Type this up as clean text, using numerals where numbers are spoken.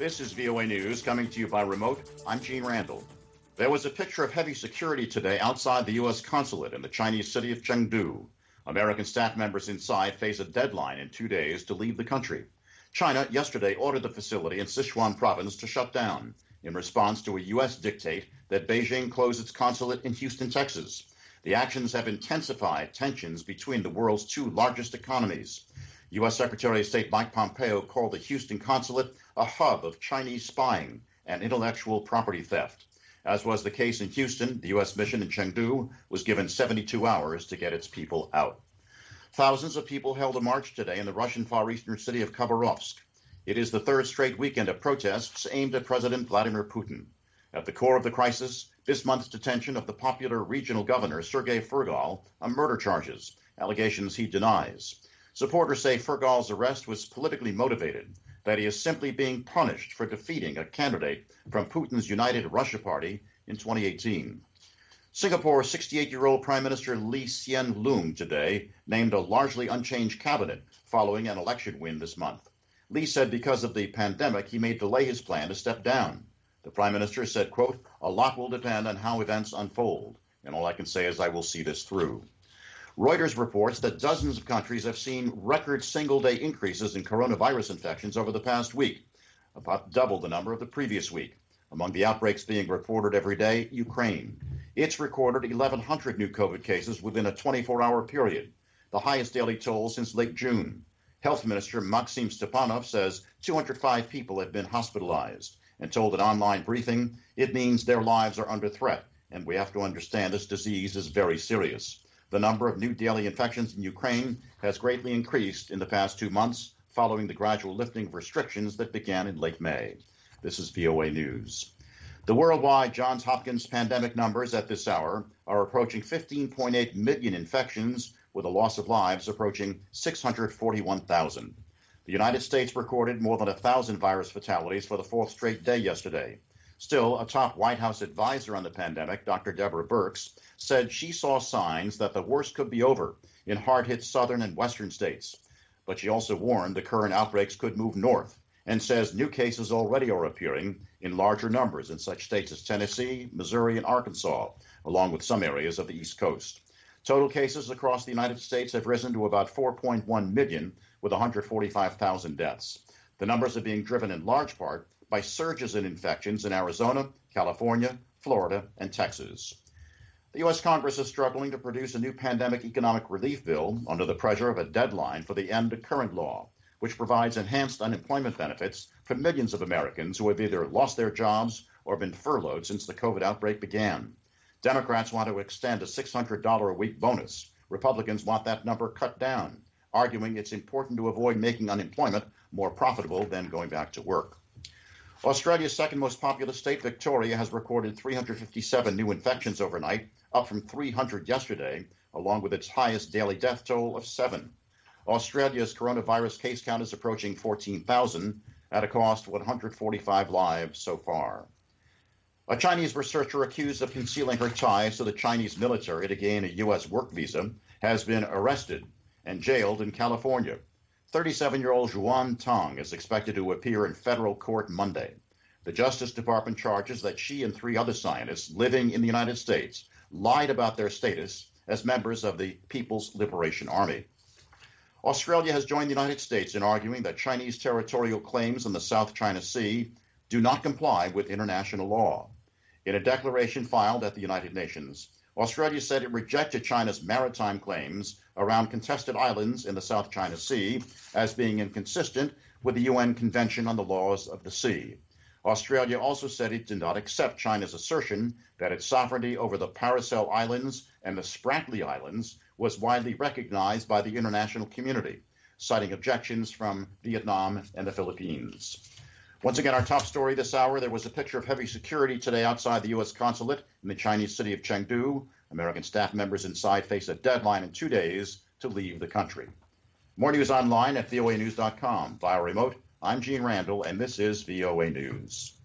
This is VOA News coming to you by remote. I'm Gene Randall. There was a picture of heavy security today outside the U.S. consulate in the Chinese city of Chengdu. American staff members inside face a deadline in 2 days to leave the country. China yesterday ordered the facility in Sichuan province to shut down in response to a U.S. dictate that Beijing close its consulate in Houston, Texas. The actions have intensified tensions between the world's two largest economies. U.S. Secretary of State Mike Pompeo called the Houston consulate a hub of Chinese spying and intellectual property theft. As was the case in Houston, the U.S. mission in Chengdu was given 72 hours to get its people out. Thousands of people held a march today in the Russian far eastern city of Khabarovsk. It is the third straight weekend of protests aimed at President Vladimir Putin. At the core of the crisis, this month's detention of the popular regional governor, Sergei Furgal, on murder charges, allegations he denies. Supporters say Furgal's arrest was politically motivated, that he is simply being punished for defeating a candidate from Putin's United Russia Party in 2018. Singapore's 68-year-old Prime Minister Lee Hsien Loong today named a largely unchanged cabinet following an election win this month. Lee said because of the pandemic, he may delay his plan to step down. The Prime Minister said, quote, "A lot will depend on how events unfold, and all I can say is I will see this through." Reuters reports that dozens of countries have seen record single-day increases in coronavirus infections over the past week, about double the number of the previous week. Among the outbreaks being reported every day, Ukraine. It's recorded 1,100 new COVID cases within a 24-hour period, the highest daily toll since late June. Health Minister Maxim Stepanov says 205 people have been hospitalized and told an online briefing it means their lives are under threat, and we have to understand this disease is very serious. The number of new daily infections in Ukraine has greatly increased in the past 2 months following the gradual lifting of restrictions that began in late May. This is VOA News. The worldwide Johns Hopkins pandemic numbers at this hour are approaching 15.8 million infections, with a loss of lives approaching 641,000. The United States recorded more than 1,000 virus fatalities for the fourth straight day yesterday. Still, a top White House advisor on the pandemic, Dr. Deborah Birx, said she saw signs that the worst could be over in hard-hit southern and western states. But she also warned the current outbreaks could move north and says new cases already are appearing in larger numbers in such states as Tennessee, Missouri, and Arkansas, along with some areas of the East Coast. Total cases across the United States have risen to about 4.1 million, with 145,000 deaths. The numbers are being driven in large part by surges in infections in Arizona, California, Florida, and Texas. The U.S. Congress is struggling to produce a new pandemic economic relief bill under the pressure of a deadline for the end of current law, which provides enhanced unemployment benefits for millions of Americans who have either lost their jobs or been furloughed since the COVID outbreak began. Democrats want to extend a $600 a week bonus. Republicans want that number cut down, arguing it's important to avoid making unemployment more profitable than going back to work. Australia's second most populous state, Victoria, has recorded 357 new infections overnight, up from 300 yesterday, along with its highest daily death toll of 7. Australia's coronavirus case count is approaching 14,000 at a cost of 145 lives so far. A Chinese researcher accused of concealing her ties to the Chinese military to gain a U.S. work visa has been arrested and jailed in California. 37-year-old Zhuan Tong is expected to appear in federal court Monday. The Justice Department charges that she and 3 other scientists living in the United States lied about their status as members of the People's Liberation Army. Australia has joined the United States in arguing that Chinese territorial claims in the South China Sea do not comply with international law. In a declaration filed at the United Nations, Australia said it rejected China's maritime claims around contested islands in the South China Sea as being inconsistent with the UN Convention on the Laws of the Sea. Australia also said it did not accept China's assertion that its sovereignty over the Paracel Islands and the Spratly Islands was widely recognized by the international community, citing objections from Vietnam and the Philippines. Once again, our top story this hour, there was a picture of heavy security today outside the U.S. consulate in the Chinese city of Chengdu. American staff members inside face a deadline in 2 days to leave the country. More news online at voanews.com. Via remote, I'm Gene Randall, and this is VOA News.